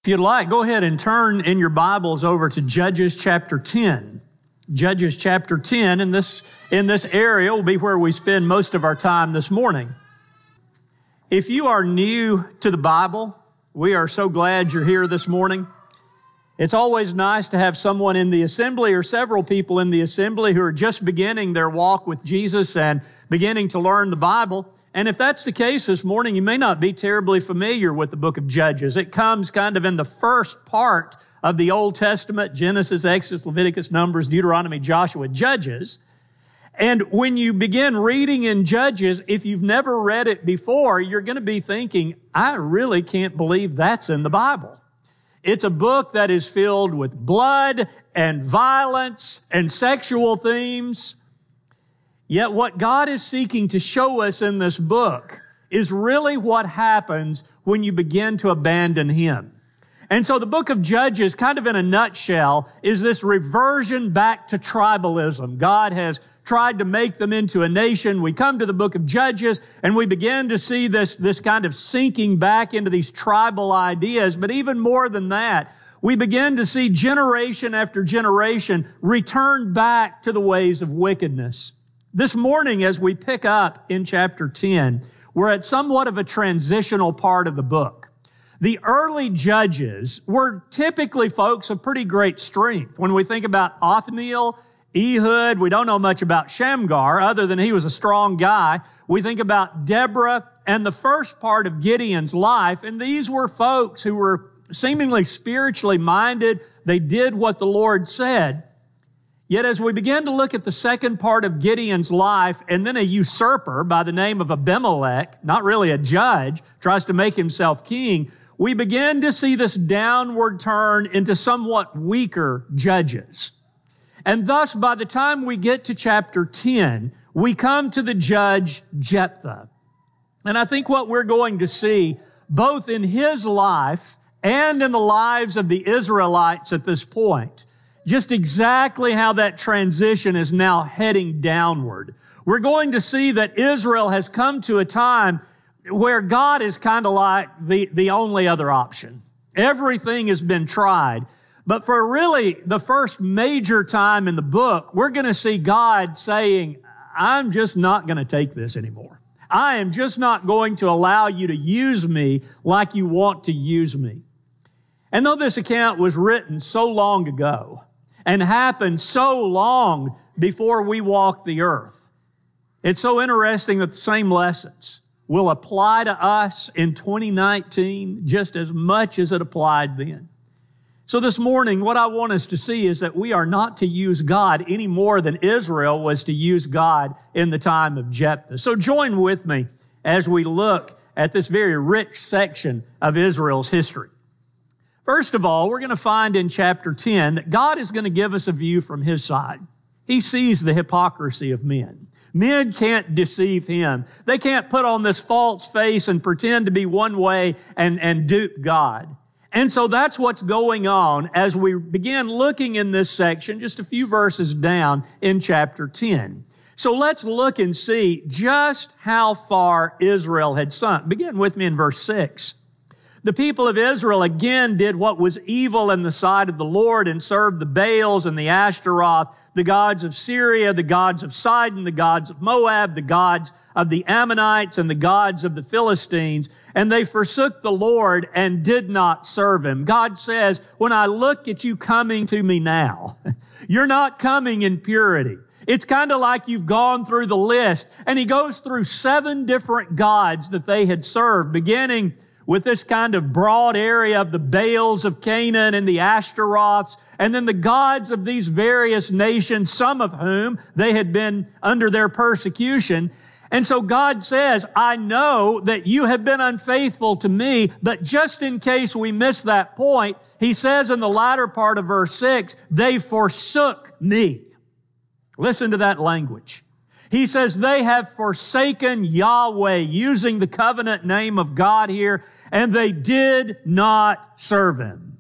If you'd like, go ahead and turn in your Bibles over to Judges chapter 10. Judges chapter 10, in this area will be where we spend most of our time this morning. If you are new to the Bible, we are so glad you're here this morning. It's always nice to have someone in the assembly or several people in the assembly who are just beginning their walk with Jesus and beginning to learn the Bible. And if that's the case this morning, you may not be terribly familiar with the book of Judges. It comes kind of in the first part of the Old Testament: Genesis, Exodus, Leviticus, Numbers, Deuteronomy, Joshua, Judges. And when you begin reading in Judges, if you've never read it before, you're going to be thinking, I really can't believe that's in the Bible. It's a book that is filled with blood and violence and sexual themes. Yet what God is seeking to show us in this book is really what happens when you begin to abandon Him. And so the book of Judges, kind of in a nutshell, is this reversion back to tribalism. God has tried to make them into a nation. We come to the book of Judges and we begin to see this kind of sinking back into these tribal ideas. But even more than that, we begin to see generation after generation return back to the ways of wickedness. This morning, as we pick up in chapter 10, we're at somewhat of a transitional part of the book. The early judges were typically folks of pretty great strength. When we think about Othniel, Ehud, we don't know much about Shamgar other than he was a strong guy. We think about Deborah and the first part of Gideon's life, and these were folks who were seemingly spiritually minded. They did what the Lord said. Yet as we begin to look at the second part of Gideon's life, and then a usurper by the name of Abimelech, not really a judge, tries to make himself king, we begin to see this downward turn into somewhat weaker judges. And thus, by the time we get to chapter 10, we come to the judge Jephthah. And I think what we're going to see, both in his life and in the lives of the Israelites at this point, just exactly how that transition is now heading downward. We're going to see that Israel has come to a time where God is kind of like the only other option. Everything has been tried. But for really the first major time in the book, we're going to see God saying, I'm just not going to take this anymore. I am just not going to allow you to use me like you want to use me. And though this account was written so long ago and happened so long before we walked the earth, it's so interesting that the same lessons will apply to us in 2019 just as much as it applied then. So this morning, what I want us to see is that we are not to use God any more than Israel was to use God in the time of Jephthah. So join with me as we look at this very rich section of Israel's history. First of all, we're going to find in chapter 10 that God is going to give us a view from His side. He sees the hypocrisy of men. Men can't deceive Him. They can't put on this false face and pretend to be one way and dupe God. And so that's what's going on as we begin looking in this section, just a few verses down in chapter 10. So let's look and see just how far Israel had sunk. Begin with me in verse 6. The people of Israel again did what was evil in the sight of the Lord and served the Baals and the Ashtaroth, the gods of Syria, the gods of Sidon, the gods of Moab, the gods of the Ammonites, and the gods of the Philistines. And they forsook the Lord and did not serve Him. God says, when I look at you coming to me now, you're not coming in purity. It's kind of like you've gone through the list. And He goes through 7 different gods that they had served, beginning with this kind of broad area of the Baals of Canaan and the Ashtaroths, and then the gods of these various nations, some of whom they had been under their persecution. And so God says, I know that you have been unfaithful to me, but just in case we miss that point, He says in the latter part of verse 6, they forsook me. Listen to that language. He says they have forsaken Yahweh, using the covenant name of God here, and they did not serve Him.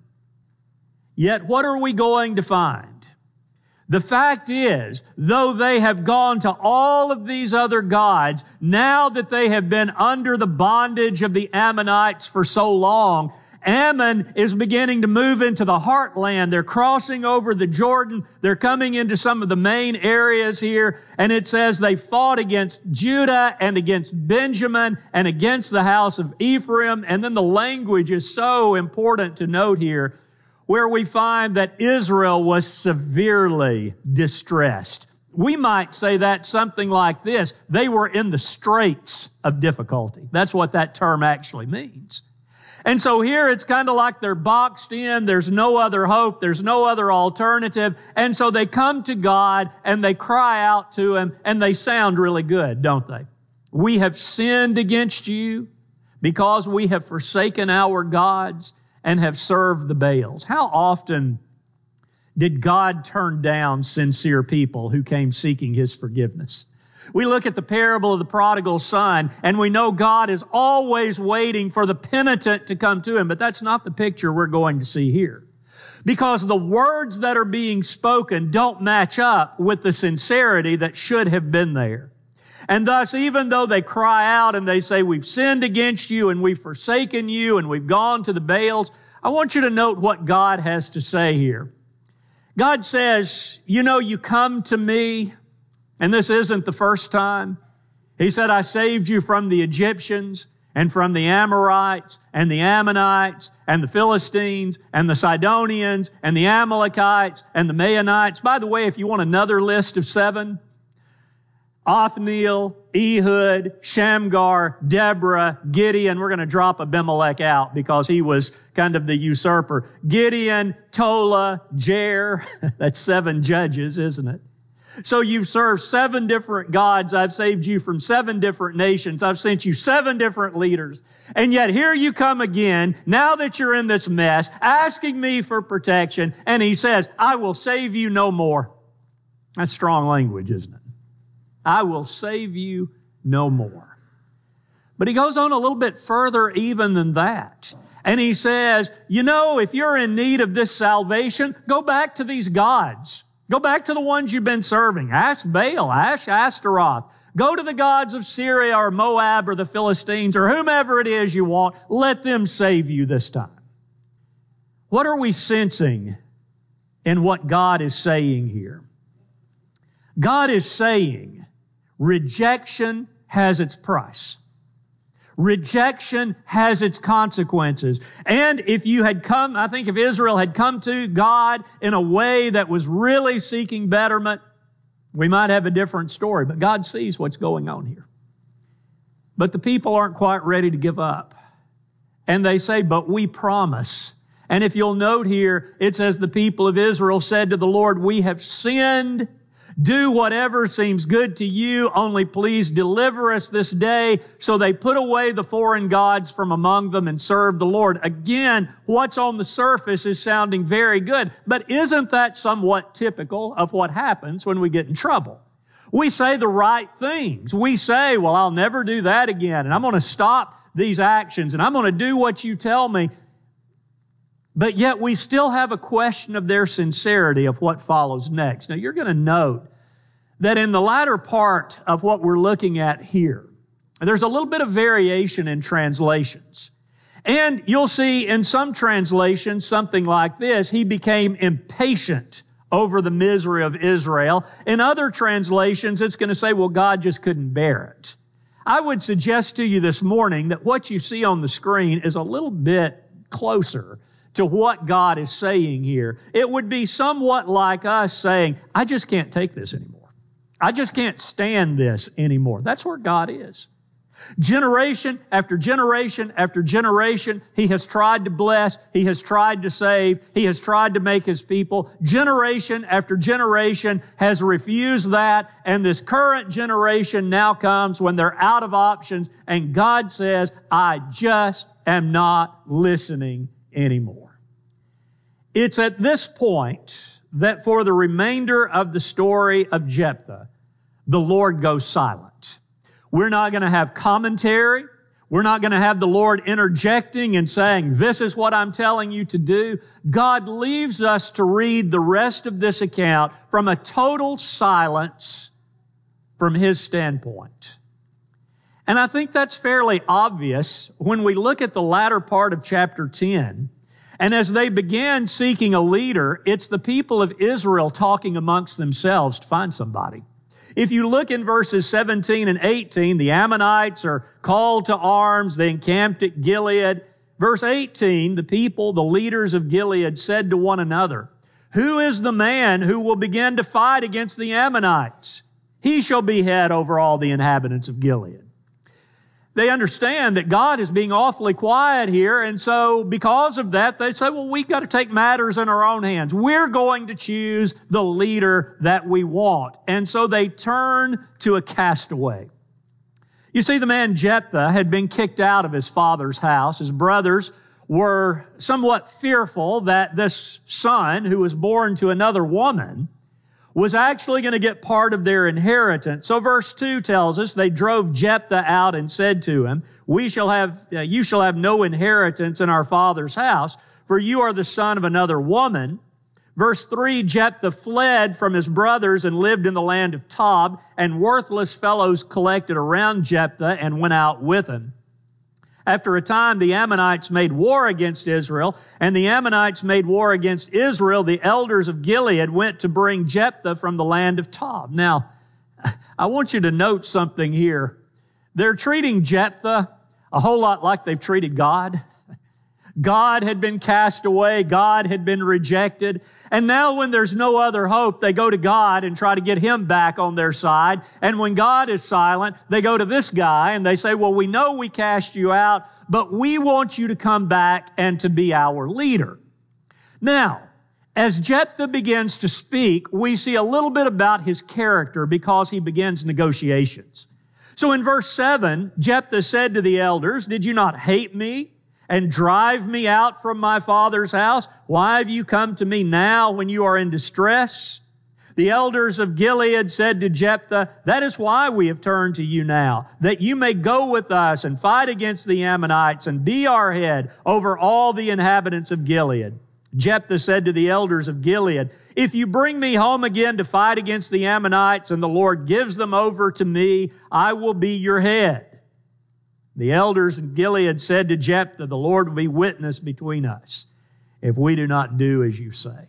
Yet what are we going to find? The fact is, though they have gone to all of these other gods, now that they have been under the bondage of the Ammonites for so long, Ammon is beginning to move into the heartland. They're crossing over the Jordan. They're coming into some of the main areas here. And it says they fought against Judah and against Benjamin and against the house of Ephraim. And then the language is so important to note here, where we find that Israel was severely distressed. We might say that something like this: they were in the straits of difficulty. That's what that term actually means. And so here it's kind of like they're boxed in. There's no other hope. There's no other alternative. And so they come to God and they cry out to Him, and they sound really good, don't they? We have sinned against you because we have forsaken our gods and have served the Baals. How often did God turn down sincere people who came seeking His forgiveness? We look at the parable of the prodigal son, and we know God is always waiting for the penitent to come to Him, but that's not the picture we're going to see here. Because the words that are being spoken don't match up with the sincerity that should have been there. And thus, even though they cry out and they say, we've sinned against you and we've forsaken you and we've gone to the Baals, I want you to note what God has to say here. God says, you come to me, and this isn't the first time. He said, I saved you from the Egyptians and from the Amorites and the Ammonites and the Philistines and the Sidonians and the Amalekites and the Maonites. By the way, if you want another list of 7, Othniel, Ehud, Shamgar, Deborah, Gideon. We're going to drop Abimelech out because he was kind of the usurper. Gideon, Tola, Jair. That's 7 judges, isn't it? So you've served 7 different gods. I've saved you from 7 different nations. I've sent you 7 different leaders. And yet here you come again, now that you're in this mess, asking me for protection. And He says, I will save you no more. That's strong language, isn't it? I will save you no more. But He goes on a little bit further even than that. And He says, if you're in need of this salvation, go back to these gods. Go back to the ones you've been serving. Ask Baal, ask Ashtaroth. Go to the gods of Syria or Moab or the Philistines or whomever it is you want. Let them save you this time. What are we sensing in what God is saying here? God is saying, rejection has its price. Rejection has its consequences. And if Israel had come to God in a way that was really seeking betterment, we might have a different story. But God sees what's going on here. But the people aren't quite ready to give up. And they say, but we promise. And if you'll note here, it says the people of Israel said to the Lord, we have sinned. Do whatever seems good to you, only please deliver us this day. So they put away the foreign gods from among them and served the Lord. Again, what's on the surface is sounding very good, but isn't that somewhat typical of what happens when we get in trouble? We say the right things. We say, well, I'll never do that again, and I'm going to stop these actions, and I'm going to do what you tell me. But yet we still have a question of their sincerity of what follows next. Now, you're going to note that in the latter part of what we're looking at here, there's a little bit of variation in translations. And you'll see in some translations something like this: He became impatient over the misery of Israel. In other translations, it's going to say, well, God just couldn't bear it. I would suggest to you this morning that what you see on the screen is a little bit closer to what God is saying here. It would be somewhat like us saying, I just can't take this anymore. I just can't stand this anymore. That's where God is. Generation after generation after generation, He has tried to bless, He has tried to save, He has tried to make His people. Generation after generation has refused that, and this current generation now comes when they're out of options, and God says, I just am not listening anymore. It's at this point that for the remainder of the story of Jephthah, the Lord goes silent. We're not going to have commentary. We're not going to have the Lord interjecting and saying, this is what I'm telling you to do. God leaves us to read the rest of this account from a total silence from His standpoint. And I think that's fairly obvious when we look at the latter part of chapter 10. And as they began seeking a leader, it's the people of Israel talking amongst themselves to find somebody. If you look in verses 17 and 18, the Ammonites are called to arms. They encamped at Gilead. Verse 18, the people, the leaders of Gilead said to one another, "Who is the man who will begin to fight against the Ammonites? He shall be head over all the inhabitants of Gilead." They understand that God is being awfully quiet here, and so because of that, they say, well, we've got to take matters in our own hands. We're going to choose the leader that we want. And so they turn to a castaway. You see, the man Jephthah had been kicked out of his father's house. His brothers were somewhat fearful that this son, who was born to another woman, was actually going to get part of their inheritance. So verse 2 tells us they drove Jephthah out and said to him, you shall have no inheritance in our father's house, for you are the son of another woman. Verse 3, Jephthah fled from his brothers and lived in the land of Tob, and worthless fellows collected around Jephthah and went out with him. After a time, the Ammonites made war against Israel, and the Ammonites made war against Israel. The elders of Gilead went to bring Jephthah from the land of Tob. Now, I want you to note something here. They're treating Jephthah a whole lot like they've treated God. God had been cast away. God had been rejected. And now when there's no other hope, they go to God and try to get him back on their side. And when God is silent, they go to this guy and they say, well, we know we cast you out, but we want you to come back and to be our leader. Now, as Jephthah begins to speak, we see a little bit about his character because he begins negotiations. So in verse 7, Jephthah said to the elders, "Did you not hate me and drive me out from my father's house? Why have you come to me now when you are in distress?" The elders of Gilead said to Jephthah, "That is why we have turned to you now, that you may go with us and fight against the Ammonites and be our head over all the inhabitants of Gilead." Jephthah said to the elders of Gilead, "If you bring me home again to fight against the Ammonites and the Lord gives them over to me, I will be your head." The elders in Gilead said to Jephthah, "The Lord will be witness between us if we do not do as you say."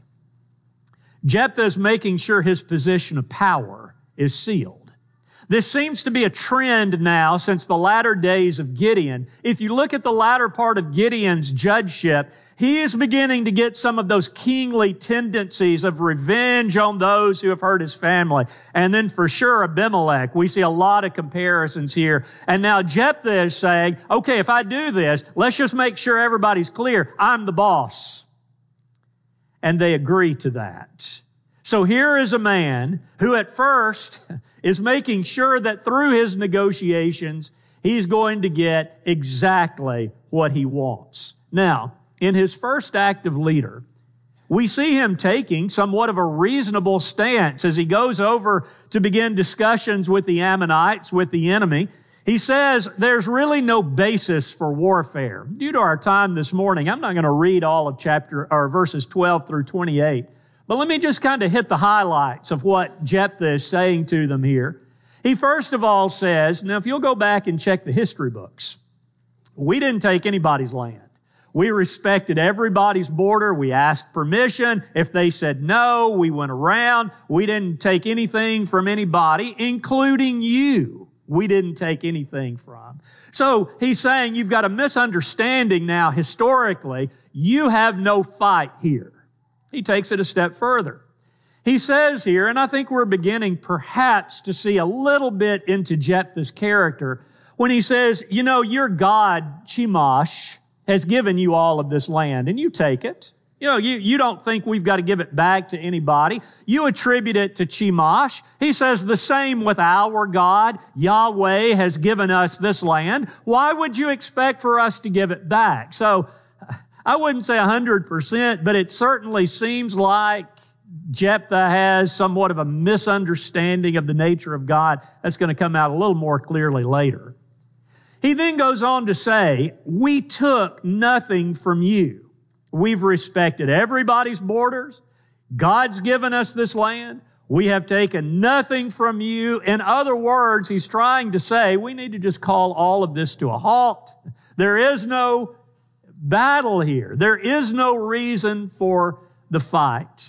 Jephthah is making sure his position of power is sealed. This seems to be a trend now since the latter days of Gideon. If you look at the latter part of Gideon's judgeship, he is beginning to get some of those kingly tendencies of revenge on those who have hurt his family. And then for sure, Abimelech. We see a lot of comparisons here. And now Jephthah is saying, okay, if I do this, let's just make sure everybody's clear. I'm the boss. And they agree to that. So here is a man who at first is making sure that through his negotiations, he's going to get exactly what he wants. Now, in his first act of leader, we see him taking somewhat of a reasonable stance as he goes over to begin discussions with the Ammonites, with the enemy. He says there's really no basis for warfare. Due to our time this morning, I'm not going to read all of verses 12 through 28, but let me just kind of hit the highlights of what Jephthah is saying to them here. He first of all says, now if you'll go back and check the history books, we didn't take anybody's land. We respected everybody's border. We asked permission. If they said no, we went around. We didn't take anything from anybody, including you. We didn't take anything from. So he's saying you've got a misunderstanding now historically. You have no fight here. He takes it a step further. He says here, and I think we're beginning perhaps to see a little bit into Jephthah's character when he says, you know, your God, Chemosh, has given you all of this land, and you take it. You know, you don't think we've got to give it back to anybody. You attribute it to Chemosh. He says the same with our God. Yahweh has given us this land. Why would you expect for us to give it back? So I wouldn't say 100%, but it certainly seems like Jephthah has somewhat of a misunderstanding of the nature of God. That's going to come out a little more clearly later. He then goes on to say, we took nothing from you. We've respected everybody's borders. God's given us this land. We have taken nothing from you. In other words, he's trying to say, we need to just call all of this to a halt. There is no battle here. There is no reason for the fight.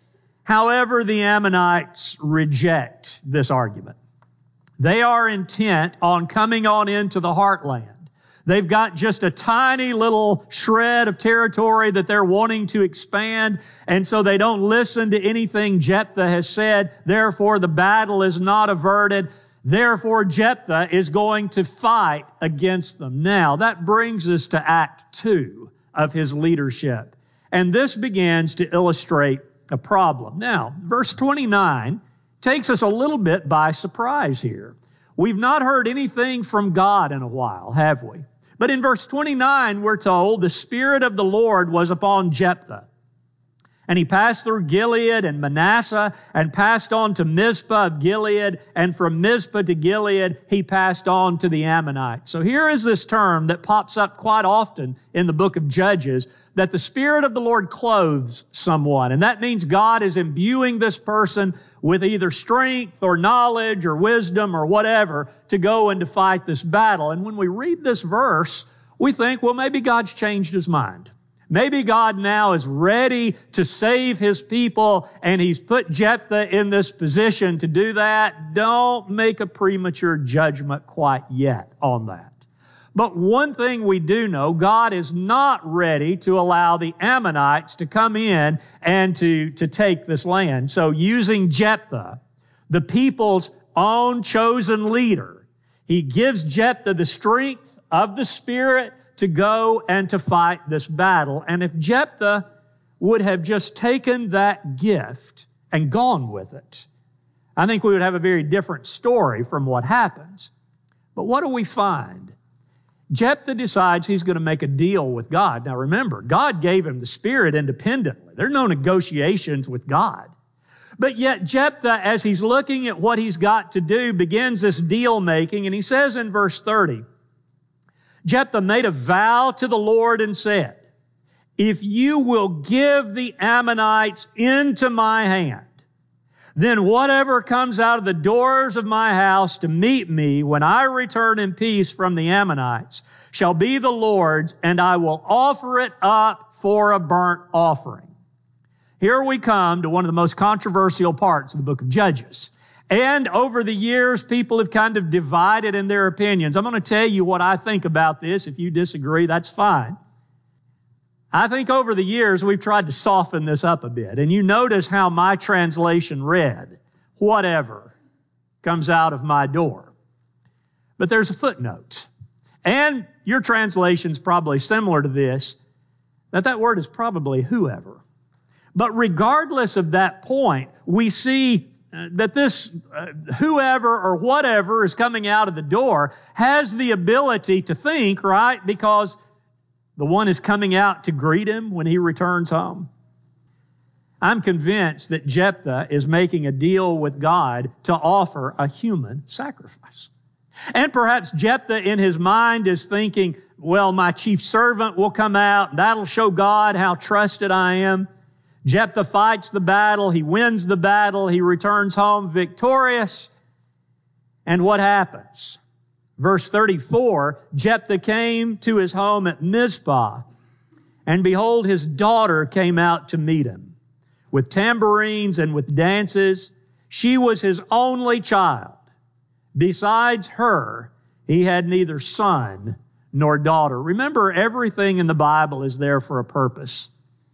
However, the Ammonites reject this argument. They are intent on coming on into the heartland. They've got just a tiny little shred of territory that they're wanting to expand, and so they don't listen to anything Jephthah has said. Therefore, the battle is not averted. Therefore, Jephthah is going to fight against them. Now, that brings us to Act 2 of his leadership, and this begins to illustrate a problem. Now, verse 29 takes us a little bit by surprise here. We've not heard anything from God in a while, have we? But in verse 29, we're told, the Spirit of the Lord was upon Jephthah. And he passed through Gilead and Manasseh and passed on to Mizpah of Gilead. And from Mizpah to Gilead, he passed on to the Ammonites. So here is this term that pops up quite often in the book of Judges, that the Spirit of the Lord clothes someone. And that means God is imbuing this person with either strength or knowledge or wisdom or whatever to go and to fight this battle. And when we read this verse, we think, well, maybe God's changed his mind. Maybe God now is ready to save his people, and he's put Jephthah in this position to do that. Don't make a premature judgment quite yet on that. But one thing we do know, God is not ready to allow the Ammonites to come in and to take this land. So using Jephthah, the people's own chosen leader, he gives Jephthah the strength of the Spirit to go and to fight this battle. And if Jephthah would have just taken that gift and gone with it, I think we would have a very different story from what happens. But what do we find? Jephthah decides he's going to make a deal with God. Now remember, God gave him the Spirit independently. There are no negotiations with God. But yet Jephthah, as he's looking at what he's got to do, begins this deal making. And he says in verse 30, Jephthah made a vow to the Lord and said, if you will give the Ammonites into my hand, then whatever comes out of the doors of my house to meet me when I return in peace from the Ammonites shall be the Lord's, and I will offer it up for a burnt offering. Here we come to one of the most controversial parts of the book of Judges. And over the years, people have kind of divided in their opinions. I'm going to tell you what I think about this. If you disagree, that's fine. I think over the years, we've tried to soften this up a bit. And you notice how my translation read, whatever comes out of my door. But there's a footnote. And your translation's probably similar to this, that word is probably whoever. But regardless of that point, we see that this whoever or whatever is coming out of the door has the ability to think, right? Because the one is coming out to greet him when he returns home. I'm convinced that Jephthah is making a deal with God to offer a human sacrifice. And perhaps Jephthah in his mind is thinking, well, my chief servant will come out, and that'll show God how trusted I am. Jephthah fights the battle, he wins the battle, he returns home victorious. And what happens? Verse 34, Jephthah came to his home at Mizpah, and behold, his daughter came out to meet him with tambourines and with dances. She was his only child. Besides her, he had neither son nor daughter. Remember, everything in the Bible is there for a purpose.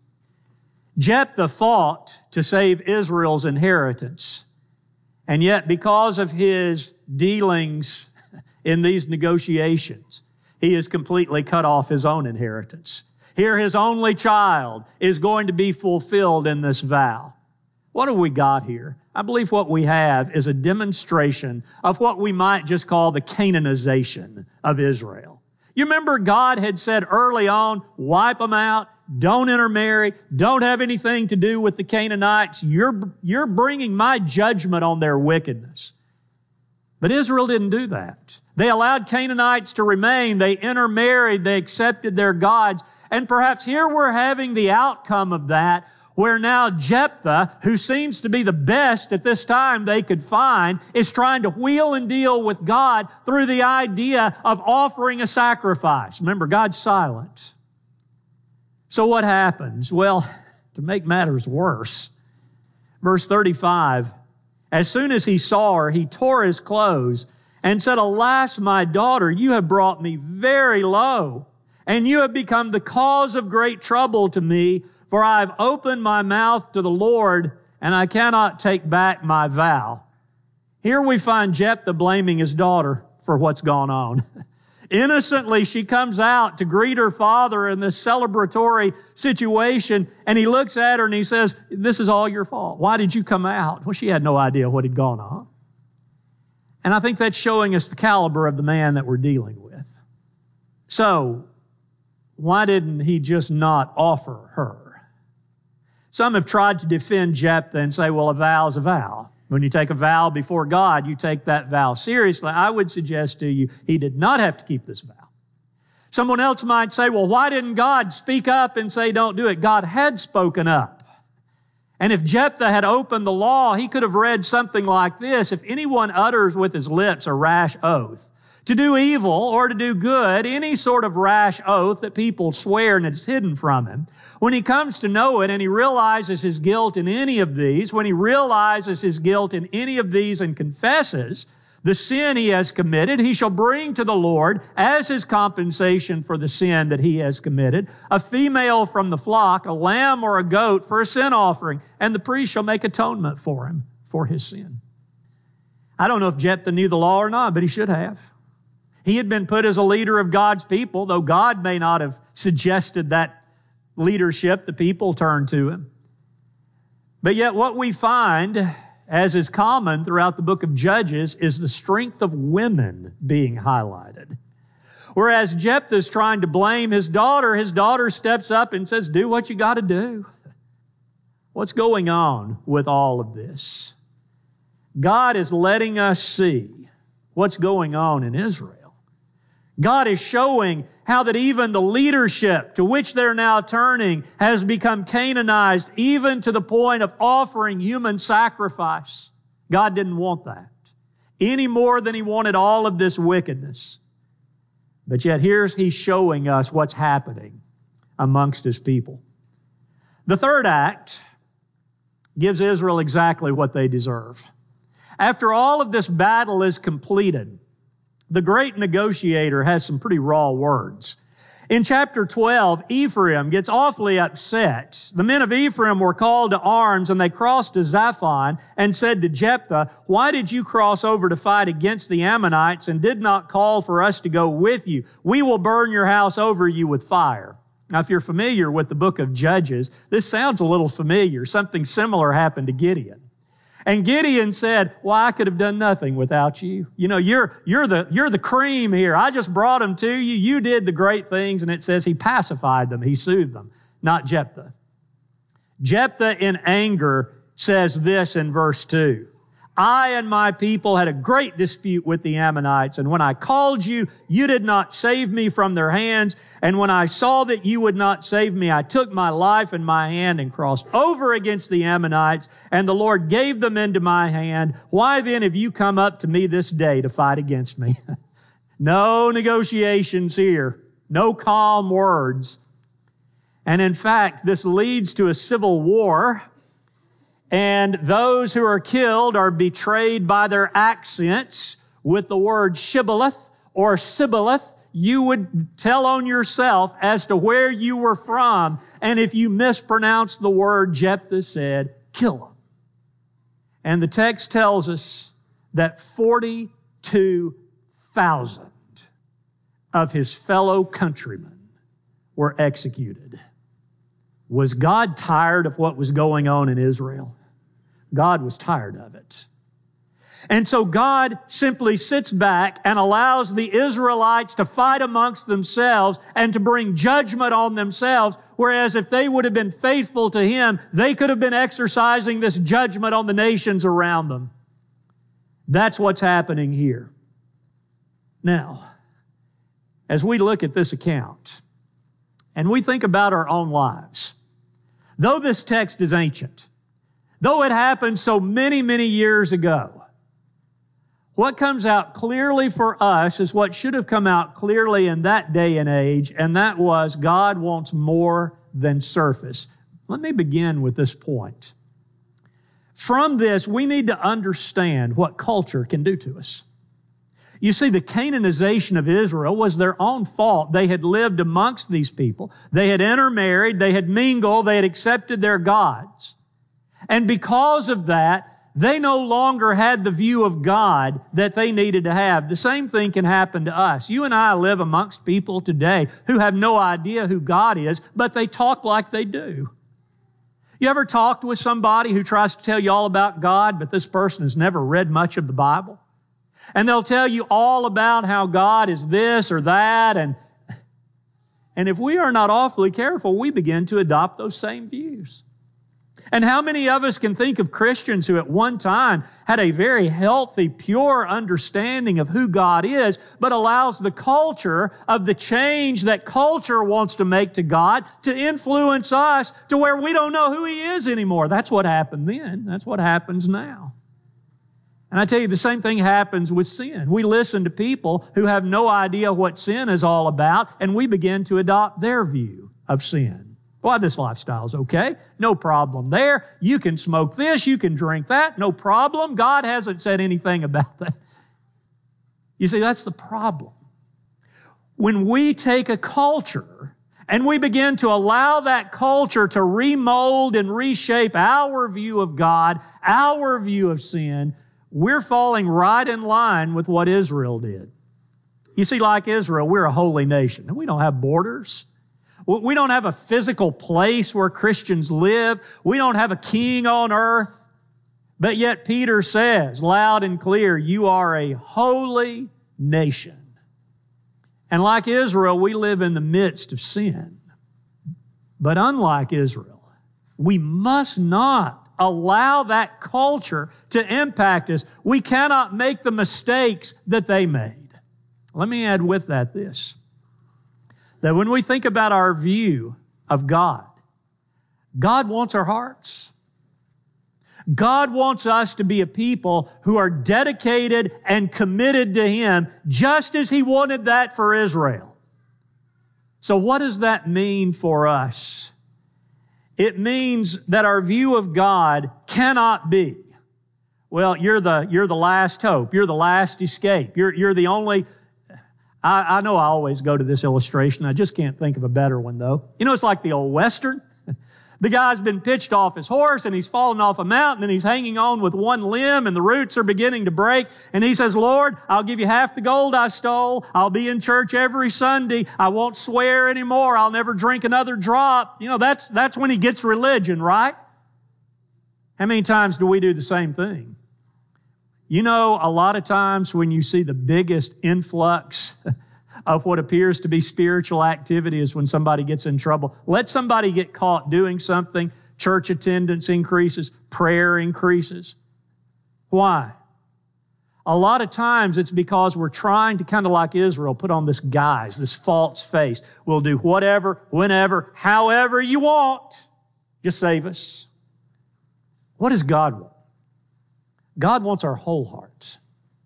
Jephthah fought to save Israel's inheritance. And yet, because of his dealings in these negotiations, he has completely cut off his own inheritance. Here, his only child is going to be fulfilled in this vow. What have we got here? I believe what we have is a demonstration of what we might just call the Canaanization of Israel. You remember God had said early on, wipe them out, don't intermarry, don't have anything to do with the Canaanites. You're bringing my judgment on their wickedness. But Israel didn't do that. They allowed Canaanites to remain. They intermarried. They accepted their gods. And perhaps here we're having the outcome of that, where now Jephthah, who seems to be the best at this time they could find, is trying to wheel and deal with God through the idea of offering a sacrifice. Remember, God's silent. So what happens? Well, to make matters worse, verse 35, as soon as he saw her, he tore his clothes and said, "Alas, my daughter, you have brought me very low, and you have become the cause of great trouble to me, for I have opened my mouth to the Lord, and I cannot take back my vow." Here we find Jephthah blaming his daughter for what's gone on. Innocently, she comes out to greet her father in this celebratory situation, and he looks at her and he says, "This is all your fault. Why did you come out?" Well, she had no idea what had gone on. And I think that's showing us the caliber of the man that we're dealing with. So, why didn't he just not offer her? Some have tried to defend Jephthah and say, well, a vow is a vow. When you take a vow before God, you take that vow seriously. I would suggest to you, he did not have to keep this vow. Someone else might say, well, why didn't God speak up and say, don't do it? God had spoken up. And if Jephthah had opened the law, he could have read something like this: if anyone utters with his lips a rash oath, to do evil or to do good, any sort of rash oath that people swear and it's hidden from him, when he comes to know it and he realizes his guilt in any of these, when he realizes his guilt in any of these and confesses the sin he has committed, he shall bring to the Lord as his compensation for the sin that he has committed a female from the flock, a lamb or a goat for a sin offering, and the priest shall make atonement for him for his sin. I don't know if Jephthah knew the law or not, but he should have. He had been put as a leader of God's people, though God may not have suggested that leadership, the people turned to him. But yet what we find, as is common throughout the book of Judges, is the strength of women being highlighted. Whereas Jephthah is trying to blame his daughter steps up and says, do what you got to do. What's going on with all of this? God is letting us see what's going on in Israel. God is showing how that even the leadership to which they're now turning has become Canaanized, even to the point of offering human sacrifice. God didn't want that any more than he wanted all of this wickedness. But yet he's showing us what's happening amongst his people. The third act gives Israel exactly what they deserve. After all of this battle is completed, the great negotiator has some pretty raw words. In chapter 12, Ephraim gets awfully upset. The men of Ephraim were called to arms, and they crossed to Zaphon and said to Jephthah, "Why did you cross over to fight against the Ammonites and did not call for us to go with you? We will burn your house over you with fire." Now, if you're familiar with the book of Judges, this sounds a little familiar. Something similar happened to Gideon. And Gideon said, well, I could have done nothing without you. You know, you're the cream here. I just brought them to you. You did the great things. And it says he pacified them. He soothed them, not Jephthah. Jephthah in anger says this in verse 2. I and my people had a great dispute with the Ammonites, and when I called you, you did not save me from their hands. And when I saw that you would not save me, I took my life in my hand and crossed over against the Ammonites, and the Lord gave them into my hand. Why then have you come up to me this day to fight against me? No negotiations here. No calm words. And in fact, this leads to a civil war. And those who are killed are betrayed by their accents with the word shibboleth or sibboleth. You would tell on yourself as to where you were from. And if you mispronounced the word, Jephthah said, kill them. And the text tells us that 42,000 of his fellow countrymen were executed. Was God tired of what was going on in Israel? God was tired of it. And so God simply sits back and allows the Israelites to fight amongst themselves and to bring judgment on themselves, whereas if they would have been faithful to Him, they could have been exercising this judgment on the nations around them. That's what's happening here. Now, as we look at this account and we think about our own lives, Though this text is ancient, though it happened so many, many years ago, what comes out clearly for us is what should have come out clearly in that day and age, and that was God wants more than surface. Let me begin with this point. From this, we need to understand what culture can do to us. You see, the Canaanization of Israel was their own fault. They had lived amongst these people. They had intermarried. They had mingled. They had accepted their gods. And because of that, they no longer had the view of God that they needed to have. The same thing can happen to us. You and I live amongst people today who have no idea who God is, but they talk like they do. You ever talked with somebody who tries to tell you all about God, but this person has never read much of the Bible? And they'll tell you all about how God is this or that. And if we are not awfully careful, we begin to adopt those same views. And how many of us can think of Christians who at one time had a very healthy, pure understanding of who God is, but allows the culture of the change that culture wants to make to God to influence us to where we don't know who He is anymore? That's what happened then. That's what happens now. And I tell you, the same thing happens with sin. We listen to people who have no idea what sin is all about, and we begin to adopt their view of sin. Well, this lifestyle's okay. No problem there. You can smoke this. You can drink that. No problem. God hasn't said anything about that. You see, that's the problem. When we take a culture and we begin to allow that culture to remold and reshape our view of God, our view of sin, we're falling right in line with what Israel did. You see, like Israel, we're a holy nation, and we don't have borders. We don't have a physical place where Christians live. We don't have a king on earth. But yet Peter says loud and clear, you are a holy nation. And like Israel, we live in the midst of sin. But unlike Israel, we must not allow that culture to impact us. We cannot make the mistakes that they made. Let me add with that this. That when we think about our view of God, God wants our hearts. God wants us to be a people who are dedicated and committed to Him, just as He wanted that for Israel. So what does that mean for us? It means that our view of God cannot be, well, you're the last hope. You're the last escape. You're the only... I know I always go to this illustration. I just can't think of a better one, though. You know, it's like the old Western. The guy's been pitched off his horse, and he's fallen off a mountain, and he's hanging on with one limb, and the roots are beginning to break. And he says, Lord, I'll give you half the gold I stole. I'll be in church every Sunday. I won't swear anymore. I'll never drink another drop. You know, that's when he gets religion, right? How many times do we do the same thing? You know, a lot of times when you see the biggest influx of what appears to be spiritual activity is when somebody gets in trouble. Let somebody get caught doing something, church attendance increases, prayer increases. Why? A lot of times it's because we're trying to, kind of like Israel, put on this guise, this false face. We'll do whatever, whenever, however you want. Just save us. What does God want? God wants our whole hearts.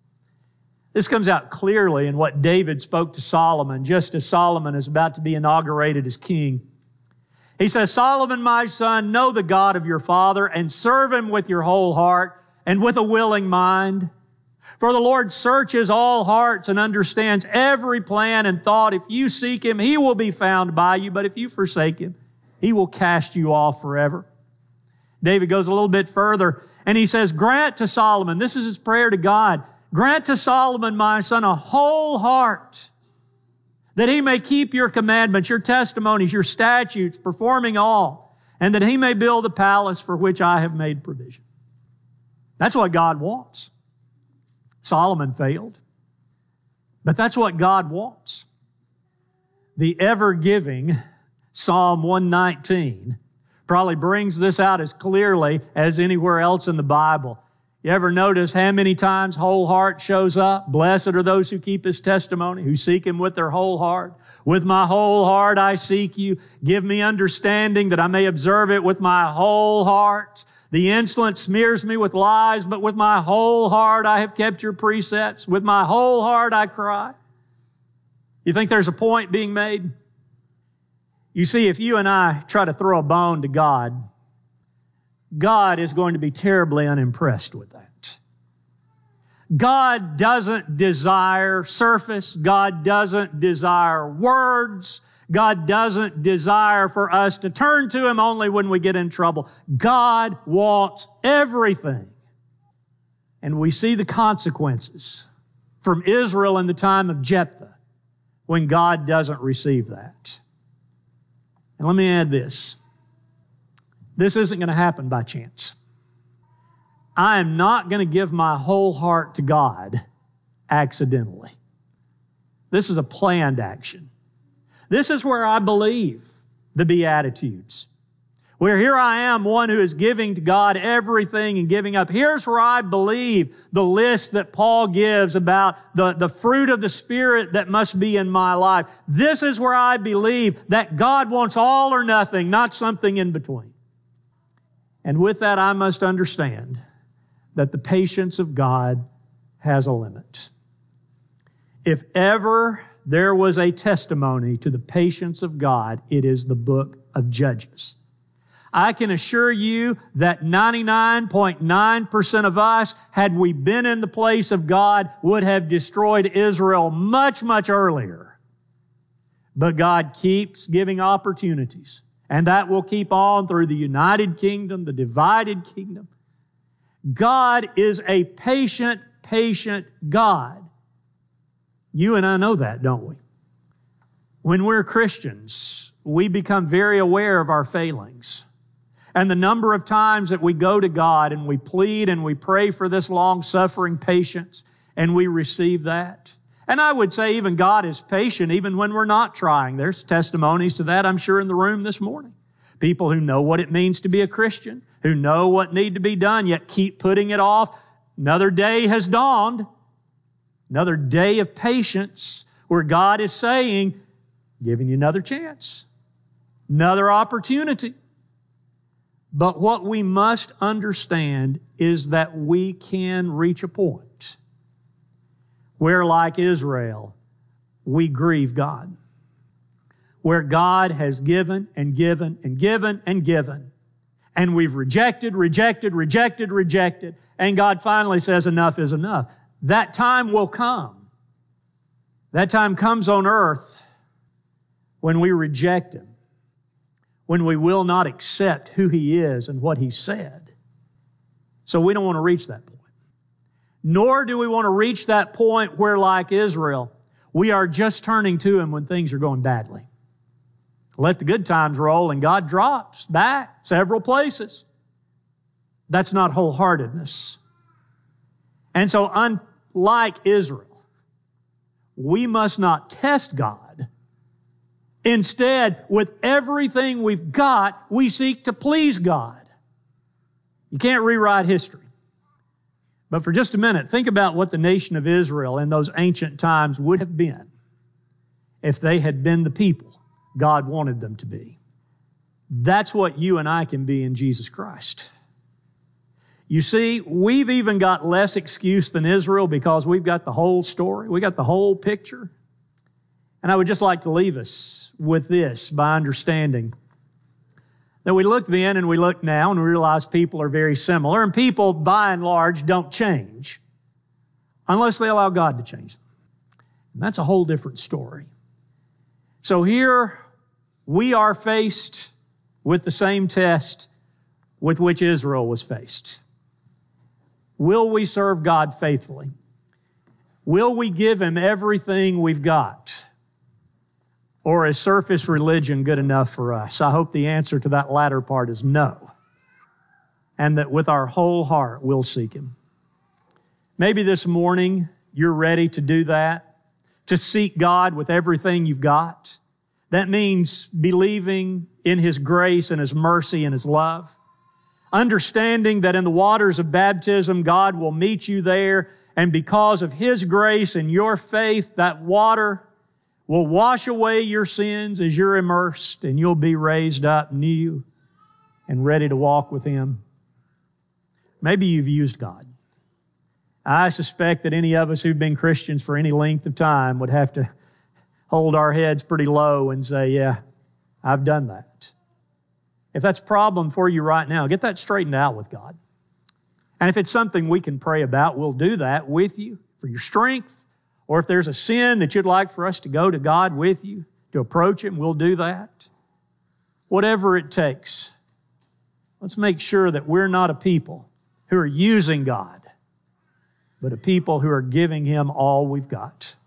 This comes out clearly in what David spoke to Solomon just as Solomon is about to be inaugurated as king. He says, Solomon, my son, know the God of your father and serve Him with your whole heart and with a willing mind. For the Lord searches all hearts and understands every plan and thought. If you seek Him, He will be found by you. But if you forsake Him, He will cast you off forever. David goes a little bit further and he says, grant to Solomon, this is his prayer to God, grant to Solomon, my son, a whole heart, that he may keep your commandments, your testimonies, your statutes, performing all, and that he may build the palace for which I have made provision. That's what God wants. Solomon failed, but that's what God wants. The ever-giving Psalm 119 probably brings this out as clearly as anywhere else in the Bible. You ever notice how many times whole heart shows up? Blessed are those who keep His testimony, who seek Him with their whole heart. With my whole heart I seek you. Give me understanding that I may observe it with my whole heart. The insolent smears me with lies, but with my whole heart I have kept your precepts. With my whole heart I cry. You think there's a point being made? You see, if you and I try to throw a bone to God, God is going to be terribly unimpressed with that. God doesn't desire surface. God doesn't desire words. God doesn't desire for us to turn to Him only when we get in trouble. God wants everything. And we see the consequences from Israel in the time of Jephthah when God doesn't receive that. And let me add this. This isn't going to happen by chance. I am not going to give my whole heart to God accidentally. This is a planned action. This is where I believe the Beatitudes. Where here I am, one who is giving to God everything and giving up. Here's where I believe the list that Paul gives about the fruit of the Spirit that must be in my life. This is where I believe that God wants all or nothing, not something in between. And with that, I must understand that the patience of God has a limit. If ever there was a testimony to the patience of God, it is the book of Judges. I can assure you that 99.9% of us, had we been in the place of God, would have destroyed Israel much, much earlier. But God keeps giving opportunities, and that will keep on through the united kingdom, the divided kingdom. God is a patient, patient God. You and I know that, don't we? When we're Christians, we become very aware of our failings. And the number of times that we go to God and we plead and we pray for this long-suffering patience, and we receive that. And I would say even God is patient even when we're not trying. There's testimonies to that, I'm sure, in the room this morning. People who know what it means to be a Christian, who know what need to be done, yet keep putting it off. Another day has dawned. Another day of patience where God is saying, giving you another chance, another opportunity. But what we must understand is that we can reach a point where, like Israel, we grieve God. Where God has given and given and given and given. And we've rejected. And God finally says, enough is enough. That time will come. That time comes on earth when we reject Him. When we will not accept who He is and what He said. So we don't want to reach that point. Nor do we want to reach that point where, like Israel, we are just turning to Him when things are going badly. Let the good times roll and God drops back several places. That's not wholeheartedness. And so unlike Israel, we must not test God. Instead, with everything we've got, we seek to please God. You can't rewrite history. But for just a minute, think about what the nation of Israel in those ancient times would have been if they had been the people God wanted them to be. That's what you and I can be in Jesus Christ. You see, we've even got less excuse than Israel because we've got the whole story. We got the whole picture. And I would just like to leave us with this by understanding that we look then and we look now and we realize people are very similar, and people by and large don't change unless they allow God to change them. And that's a whole different story. So here we are faced with the same test with which Israel was faced. Will we serve God faithfully? Will we give Him everything we've got? Or is surface religion good enough for us? I hope the answer to that latter part is no. And that with our whole heart, we'll seek Him. Maybe this morning you're ready to do that, to seek God with everything you've got. That means believing in His grace and His mercy and His love. understanding that in the waters of baptism, God will meet you there, and because of His grace and your faith, that water will wash away your sins as you're immersed, and you'll be raised up new and ready to walk with Him. Maybe you've used God. I suspect that any of us who've been Christians for any length of time would have to hold our heads pretty low and say, yeah, I've done that. If that's a problem for you right now, get that straightened out with God. And if it's something we can pray about, we'll do that with you for your strength. Or if there's a sin that you'd like for us to go to God with you, to approach Him, we'll do that. Whatever it takes. Let's make sure that we're not a people who are using God, but a people who are giving Him all we've got.